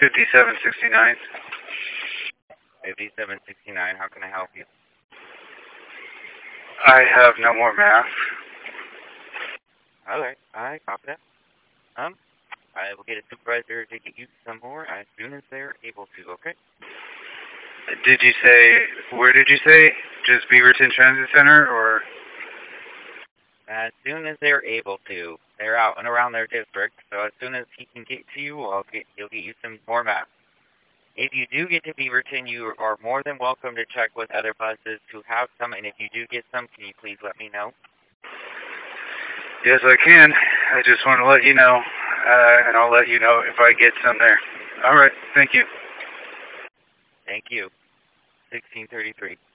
5769. 5769, how can I help you? I have no more math. Alright, I copy that. I will get a supervisor to get you some more as soon as they're able to, okay? Did you say, where did you say? Just Beaverton Transit Center, or? As soon as they're able to. They're out and around their district, so as soon as he can get to you, he'll get you some more maps. If you do get to Beaverton, you are more than welcome to check with other buses who have some, and if you do get some, can you please let me know? Yes, I can. I just want to let you know, and I'll let you know if I get some there. All right, thank you. Thank you. 1633.